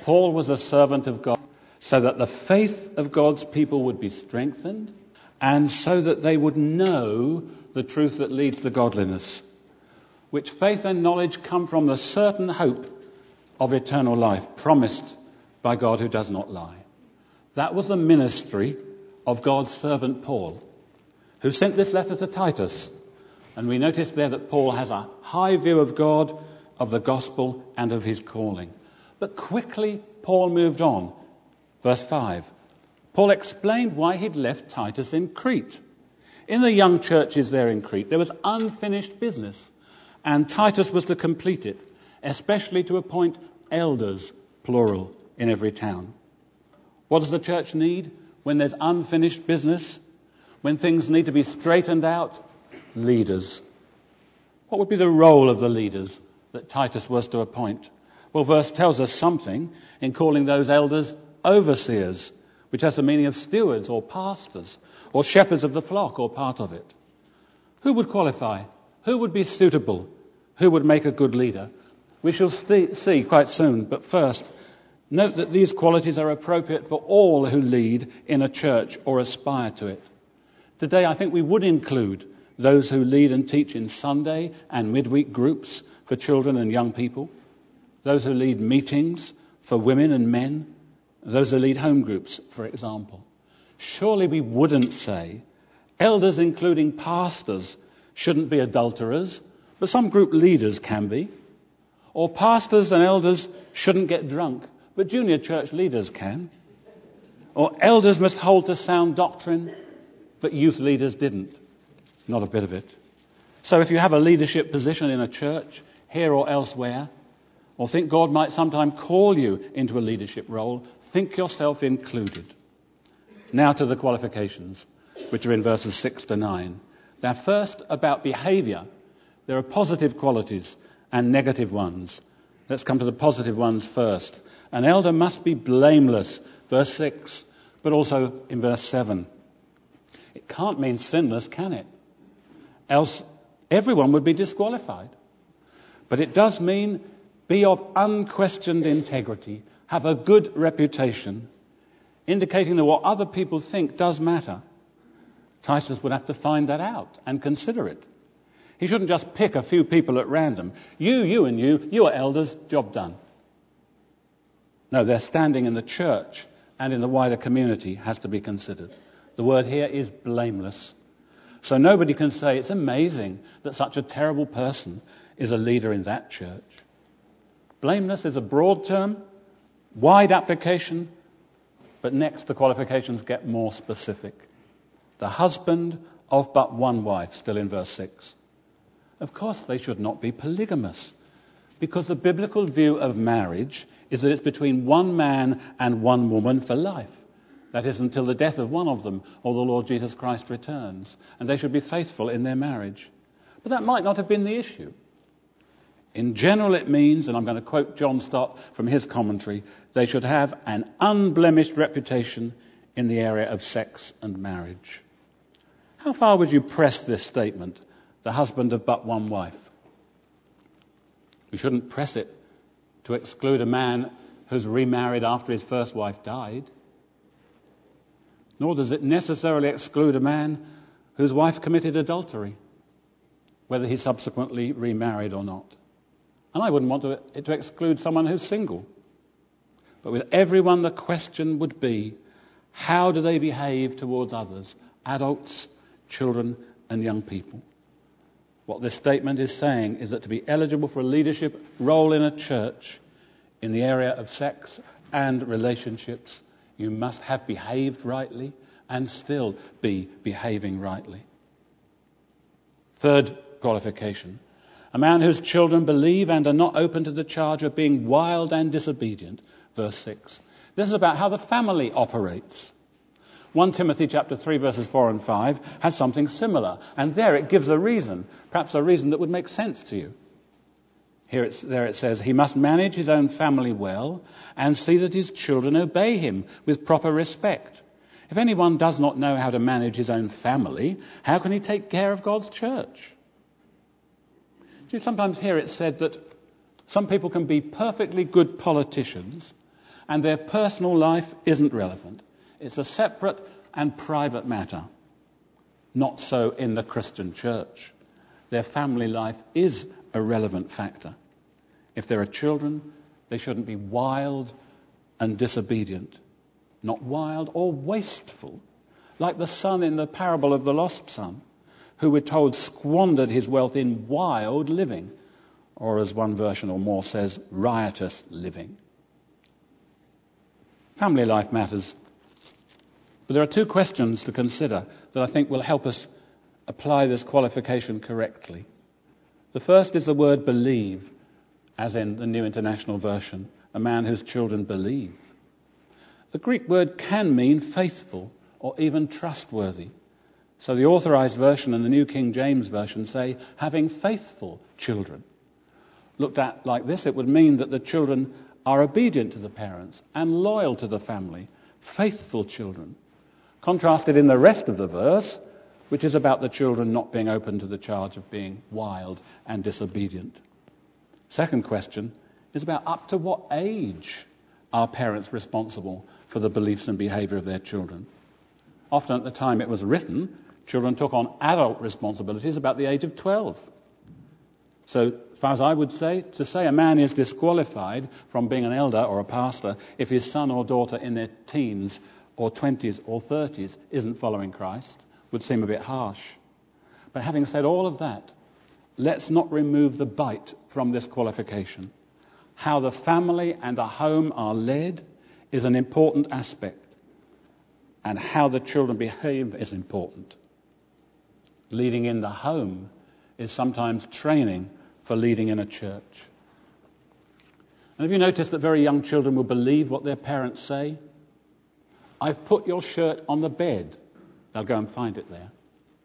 Paul was a servant of God so that the faith of God's people would be strengthened and so that they would know the truth that leads to godliness, which faith and knowledge come from the certain hope of eternal life promised by God who does not lie. That was the ministry of God's servant Paul, who sent this letter to Titus. And we notice there that Paul has a high view of God, of the gospel, and of his calling. But quickly, Paul moved on. Verse 5. Paul explained why he'd left Titus in Crete. In the young churches there in Crete, there was unfinished business, and Titus was to complete it, especially to appoint elders, plural, in every town. What does the church need when there's unfinished business? When things need to be straightened out? Leaders. What would be the role of the leaders that Titus was to appoint? Well, verse tells us something in calling those elders overseers, which has the meaning of stewards or pastors or shepherds of the flock or part of it. Who would qualify? Who would be suitable? Who would make a good leader? We shall see quite soon, but first, note that these qualities are appropriate for all who lead in a church or aspire to it. Today, I think we would include those who lead and teach in Sunday and midweek groups for children and young people, those who lead meetings for women and men, those who lead home groups, for example. Surely we wouldn't say elders, including pastors, shouldn't be adulterers, but some group leaders can be. Or pastors and elders shouldn't get drunk, but junior church leaders can. Or elders must hold to sound doctrine, but youth leaders didn't. Not a bit of it. So if you have a leadership position in a church, here or elsewhere, or think God might sometime call you into a leadership role, think yourself included. Now to the qualifications, which are in verses 6 to 9. Now first, about behaviour. There are positive qualities and negative ones. Let's come to the positive ones first. An elder must be blameless, verse 6, but also in verse 7. It can't mean sinless, can it? Else everyone would be disqualified. But it does mean be of unquestioned integrity, have a good reputation, indicating that what other people think does matter. Titus would have to find that out and consider it. He shouldn't just pick a few people at random. You are elders, job done. No, their standing in the church and in the wider community has to be considered. The word here is blameless. So nobody can say it's amazing that such a terrible person is a leader in that church. Blameless is a broad term, wide application, but next the qualifications get more specific. The husband of but one wife, still in verse 6. Of course they should not be polygamous, because the biblical view of marriage is that it's between one man and one woman for life. That is, until the death of one of them or the Lord Jesus Christ returns. And they should be faithful in their marriage. But that might not have been the issue. In general it means, and I'm going to quote John Stott from his commentary, they should have an unblemished reputation in the area of sex and marriage. How far would you press this statement, the husband of but one wife? We shouldn't press it to exclude a man who's remarried after his first wife died. Nor does it necessarily exclude a man whose wife committed adultery, whether he subsequently remarried or not. And I wouldn't want it to exclude someone who's single. But with everyone, the question would be, how do they behave towards others, adults, children, and young people? What this statement is saying is that to be eligible for a leadership role in a church in the area of sex and relationships, you must have behaved rightly and still be behaving rightly. Third qualification, a man whose children believe and are not open to the charge of being wild and disobedient. Verse 6. This is about how the family operates. 1 Timothy chapter 3 verses 4 and 5 has something similar. And there it gives a reason, perhaps a reason that would make sense to you. There it says, he must manage his own family well and see that his children obey him with proper respect. If anyone does not know how to manage his own family, how can he take care of God's church? Do you sometimes hear it said that some people can be perfectly good politicians, and their personal life isn't relevant. It's a separate and private matter. Not so in the Christian church. Their family life is a relevant factor. If there are children, they shouldn't be wild and disobedient. Not wild or wasteful, like the son in the parable of the lost son, who we're told squandered his wealth in wild living, or as one version or more says, riotous living. Family life matters. But there are two questions to consider that I think will help us apply this qualification correctly. The first is the word believe, as in the New International Version, a man whose children believe. The Greek word can mean faithful or even trustworthy. So the Authorized Version and the New King James Version say, having faithful children. Looked at like this, it would mean that the children are obedient to the parents and loyal to the family, faithful children. Contrasted in the rest of the verse, which is about the children not being open to the charge of being wild and disobedient. Second question is about up to what age are parents responsible for the beliefs and behaviour of their children. Often at the time it was written, children took on adult responsibilities about the age of 12. So, as far as I would say, to say a man is disqualified from being an elder or a pastor if his son or daughter in their teens or 20s or 30s isn't following Christ would seem a bit harsh. But having said all of that, let's not remove the bite from this qualification. How the family and the home are led is an important aspect, and how the children behave is important. Leading in the home is sometimes training for leading in a church. And have you noticed that very young children will believe what their parents say? I've put your shirt on the bed. They'll go and find it there.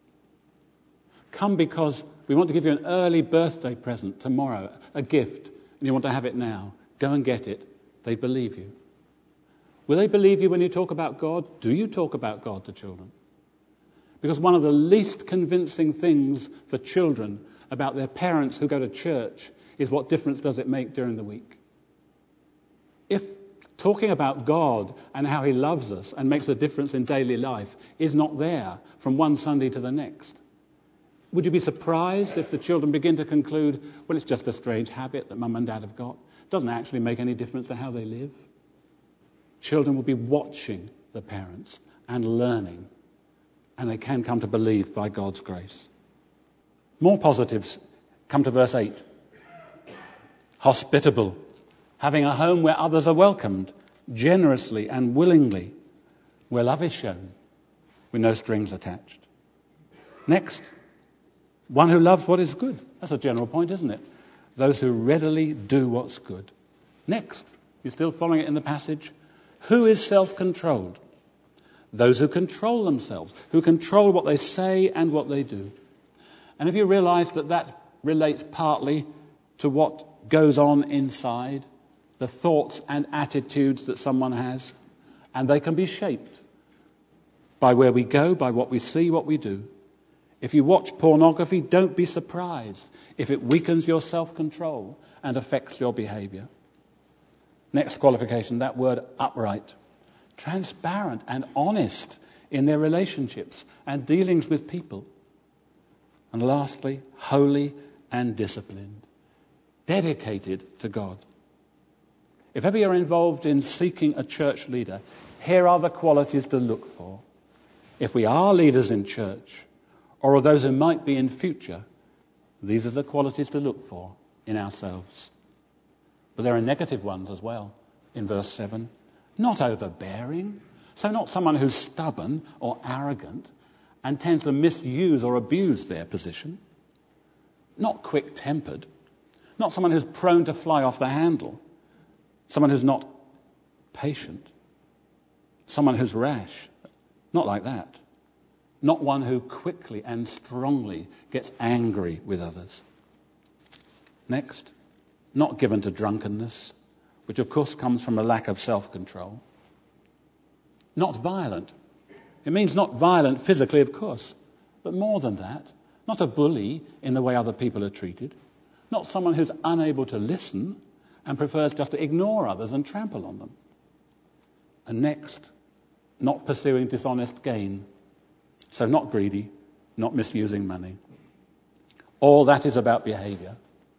Come because we want to give you an early birthday present tomorrow, a gift, and you want to have it now. Go and get it. They believe you. Will they believe you when you talk about God? Do you talk about God to children? Because one of the least convincing things for children about their parents who go to church is what difference does it make during the week. If talking about God and how he loves us and makes a difference in daily life is not there from one Sunday to the next, would you be surprised if the children begin to conclude, well, it's just a strange habit that mum and dad have got? It doesn't actually make any difference to how they live. Children will be watching the parents and learning, and they can come to believe by God's grace. More positives come to verse 8. Hospitable, having a home where others are welcomed, generously and willingly, where love is shown, with no strings attached. Next, one who loves what is good. That's a general point, isn't it? Those who readily do what's good. Next, you're still following it in the passage. Who is self-controlled? Those who control themselves, who control what they say and what they do. And have you realised that that relates partly to what goes on inside, the thoughts and attitudes that someone has? And they can be shaped by where we go, by what we see, what we do. If you watch pornography, don't be surprised if it weakens your self-control and affects your behaviour. Next qualification, that word upright. Transparent and honest in their relationships and dealings with people. And lastly, holy and disciplined. Dedicated to God. If ever you're involved in seeking a church leader, here are the qualities to look for. If we are leaders in church, or those who might be in future, these are the qualities to look for in ourselves. But there are negative ones as well in verse 7. Not overbearing, so not someone who's stubborn or arrogant and tends to misuse or abuse their position. Not quick-tempered, not someone who's prone to fly off the handle, someone who's not patient, someone who's rash, not like that. Not one who quickly and strongly gets angry with others. Next, not given to drunkenness, which of course comes from a lack of self-control. Not violent. It means not violent physically, of course, but more than that, not a bully in the way other people are treated, not someone who's unable to listen and prefers just to ignore others and trample on them. And next, not pursuing dishonest gain. So not greedy, not misusing money. All that is about behaviour.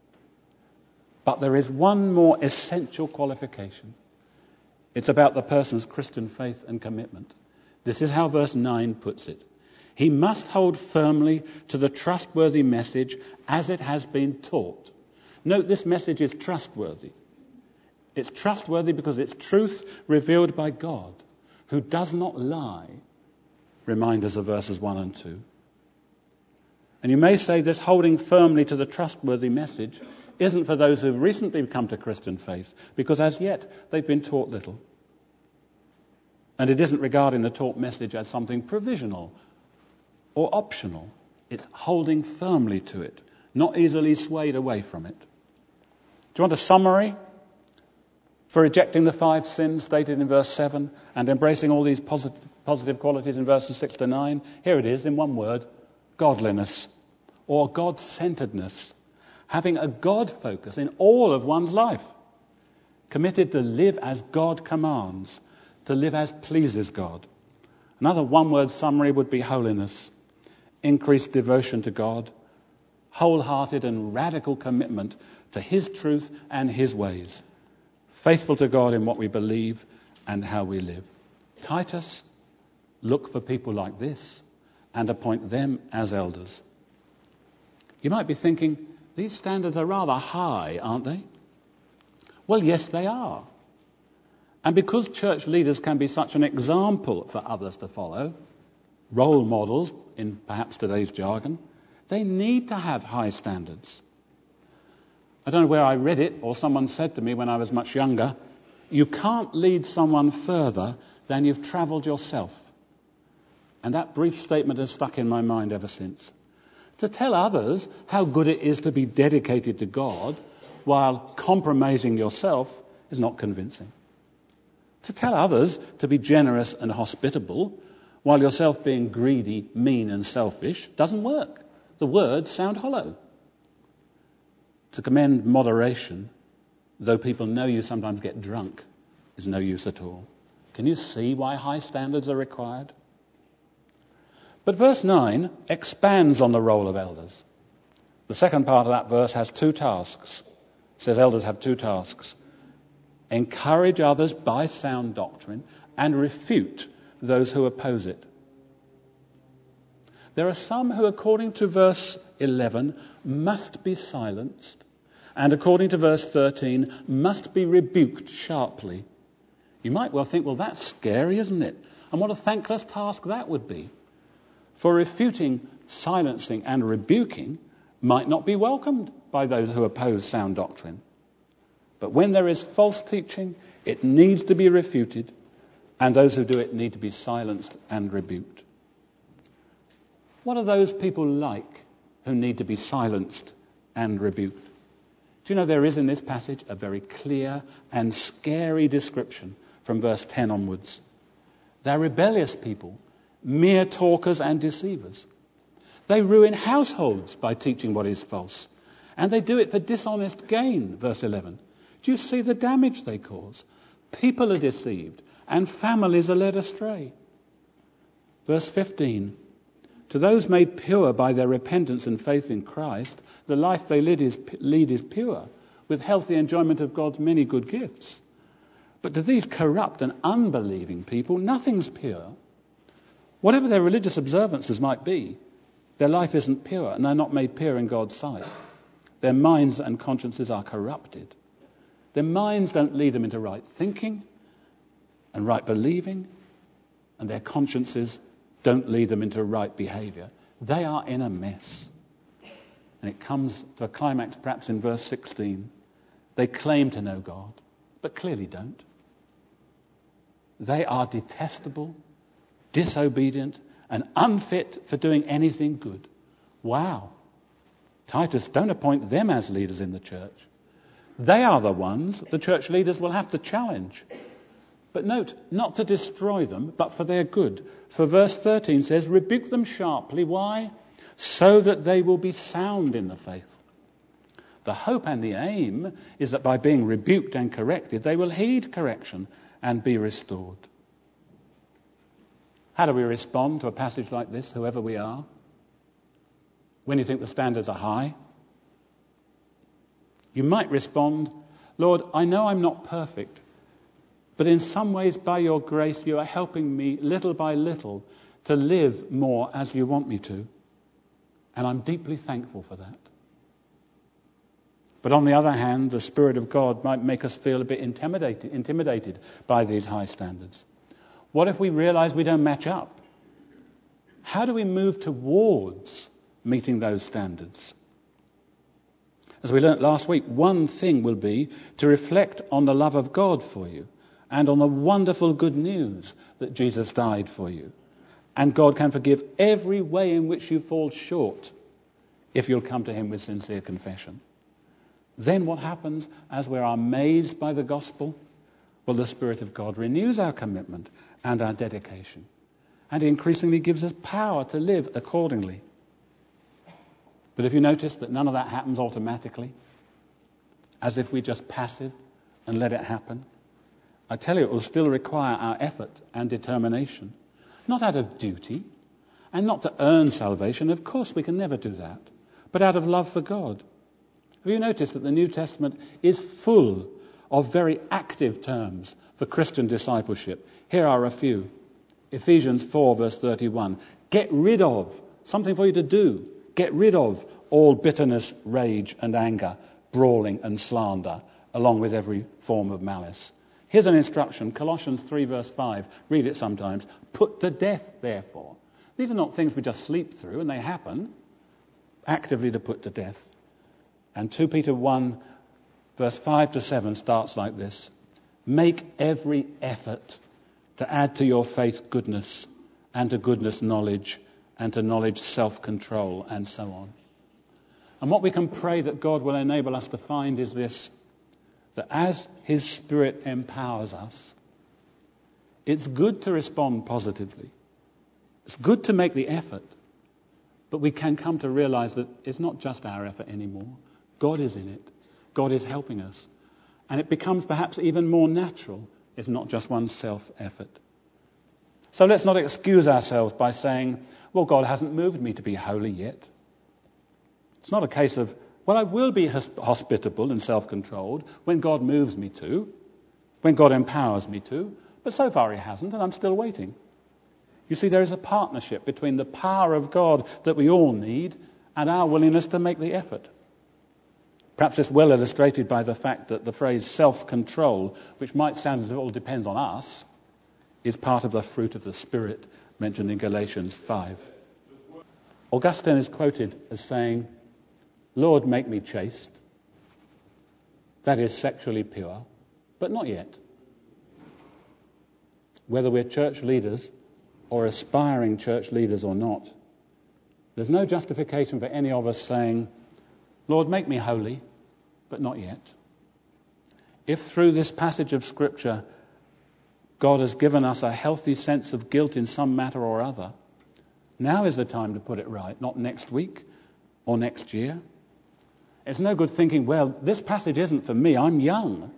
But there is one more essential qualification. It's about the person's Christian faith and commitment. This is how verse 9 puts it. He must hold firmly to the trustworthy message as it has been taught. Note, this message is trustworthy. It's trustworthy because it's truth revealed by God, who does not lie. Remind us of verses 1 and 2. And you may say this holding firmly to the trustworthy message isn't for those who've recently come to Christian faith, because as yet they've been taught little. And it isn't regarding the taught message as something provisional or optional. It's holding firmly to it, not easily swayed away from it. Do you want a summary for rejecting the 5 sins stated in verse 7 and embracing all these positive qualities in verses 6 to 9? Here it is in one word: godliness, or God-centeredness. Having a God focus in all of one's life. Committed to live as God commands, to live as pleases God. Another one-word summary would be holiness. Increased devotion to God, wholehearted and radical commitment to His truth and His ways. Faithful to God in what we believe and how we live. Titus, look for people like this and appoint them as elders. You might be thinking, these standards are rather high, aren't they? Well, yes, they are. And because church leaders can be such an example for others to follow, role models in perhaps today's jargon, they need to have high standards. I don't know where I read it, or someone said to me when I was much younger, you can't lead someone further than you've travelled yourself. And that brief statement has stuck in my mind ever since. To tell others how good it is to be dedicated to God while compromising yourself is not convincing. To tell others to be generous and hospitable while yourself being greedy, mean and selfish doesn't work. The words sound hollow. To commend moderation, though people know you sometimes get drunk, is no use at all. Can you see why high standards are required? But verse 9 expands on the role of elders. The second part of that verse has 2 tasks. It says elders have 2 tasks. Encourage others by sound doctrine and refute those who oppose it. There are some who, according to verse 11, must be silenced, and according to verse 13, must be rebuked sharply. You might well think, well, that's scary, isn't it? And what a thankless task that would be. For refuting, silencing and rebuking might not be welcomed by those who oppose sound doctrine. But when there is false teaching, it needs to be refuted, and those who do it need to be silenced and rebuked. What are those people like who need to be silenced and rebuked? Do you know there is in this passage a very clear and scary description from verse 10 onwards? They're rebellious people, mere talkers and deceivers. They ruin households by teaching what is false, and they do it for dishonest gain, verse 11. Do you see the damage they cause? People are deceived, and families are led astray. Verse 15. To those made pure by their repentance and faith in Christ, the life they lead is pure, with healthy enjoyment of God's many good gifts. But to these corrupt and unbelieving people, nothing's pure. Whatever their religious observances might be, their life isn't pure, and they're not made pure in God's sight. Their minds and consciences are corrupted. Their minds don't lead them into right thinking and right believing, and their consciences don't lead them into right behaviour. They are in a mess. And it comes to a climax perhaps in verse 16. They claim to know God, but clearly don't. They are detestable, disobedient, and unfit for doing anything good. Wow. Titus, don't appoint them as leaders in the church. They are the ones the church leaders will have to challenge. But note, not to destroy them, but for their good. For verse 13 says, rebuke them sharply. Why? So that they will be sound in the faith. The hope and the aim is that by being rebuked and corrected, they will heed correction and be restored. How do we respond to a passage like this, whoever we are? When you think the standards are high? You might respond, Lord, I know I'm not perfect, but in some ways by your grace you are helping me little by little to live more as you want me to. And I'm deeply thankful for that. But on the other hand, the Spirit of God might make us feel a bit intimidated by these high standards. What if we realize we don't match up? How do we move towards meeting those standards? As we learnt last week, one thing will be to reflect on the love of God for you and on the wonderful good news that Jesus died for you. And God can forgive every way in which you fall short if you'll come to him with sincere confession. Then what happens as we're amazed by the gospel? Well, the Spirit of God renews our commitment and our dedication and increasingly gives us power to live accordingly. But if you notice that none of that happens automatically, as if we're just passive and let it happen, I tell you, it will still require our effort and determination. Not out of duty and not to earn salvation. Of course, we can never do that. But out of love for God. Have you noticed that the New Testament is full of very active terms for Christian discipleship? Here are a few. Ephesians 4 verse 31. Get rid of, something for you to do. Get rid of all bitterness, rage and anger, brawling and slander, along with every form of malice. Here's an instruction, Colossians 3 verse 5. Read it sometimes. Put to death, therefore. These are not things we just sleep through, and they happen. Actively to put to death. And 2 Peter 1 verse 5 to 7 starts like this. Make every effort to add to your faith goodness, and to goodness knowledge, and to knowledge self-control, and so on. And what we can pray that God will enable us to find is this, that as his Spirit empowers us, it's good to respond positively. It's good to make the effort, but we can come to realize that it's not just our effort anymore. God is in it. God is helping us. And it becomes perhaps even more natural. It's not just one's self-effort. So let's not excuse ourselves by saying, well, God hasn't moved me to be holy yet. It's not a case of, well, I will be hospitable and self-controlled when God moves me to, when God empowers me to, but so far he hasn't, and I'm still waiting. You see, there is a partnership between the power of God that we all need and our willingness to make the effort. Perhaps it's well illustrated by the fact that the phrase self-control, which might sound as if it all depends on us, is part of the fruit of the Spirit mentioned in Galatians 5. Augustine is quoted as saying, Lord, make me chaste, that is sexually pure, but not yet. Whether we're church leaders or aspiring church leaders or not, there's no justification for any of us saying, Lord, make me holy, but not yet. If through this passage of Scripture God has given us a healthy sense of guilt in some matter or other, now is the time to put it right, not next week or next year. It's no good thinking, well, this passage isn't for me, I'm young.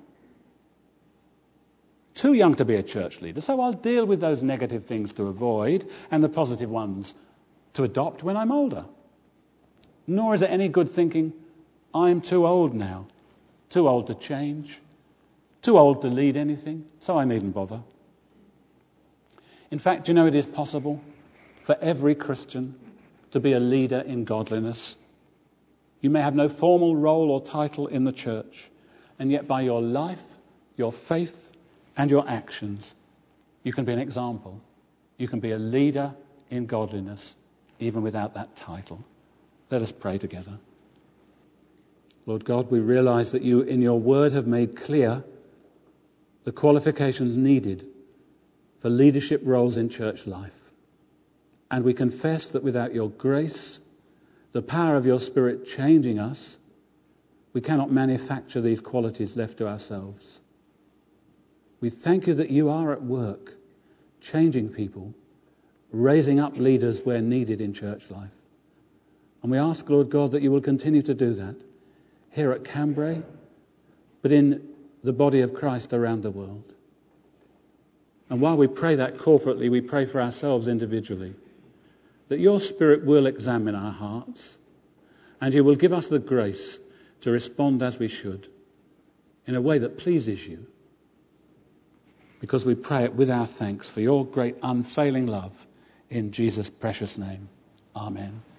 Too young to be a church leader, so I'll deal with those negative things to avoid and the positive ones to adopt when I'm older. Nor is it any good thinking, I'm too old now, too old to change, too old to lead anything, so I needn't bother. In fact, you know, it is possible for every Christian to be a leader in godliness. You may have no formal role or title in the church, and yet by your life, your faith, and your actions, you can be an example. You can be a leader in godliness, even without that title. Let us pray together. Lord God, we realize that you in your word have made clear the qualifications needed for leadership roles in church life. And we confess that without your grace, the power of your Spirit changing us, we cannot manufacture these qualities left to ourselves. We thank you that you are at work, changing people, raising up leaders where needed in church life. And we ask, Lord God, that you will continue to do that here at Cambrai, but in the body of Christ around the world. And while we pray that corporately, we pray for ourselves individually, that your Spirit will examine our hearts and you will give us the grace to respond as we should, in a way that pleases you, because we pray it with our thanks for your great unfailing love in Jesus' precious name. Amen.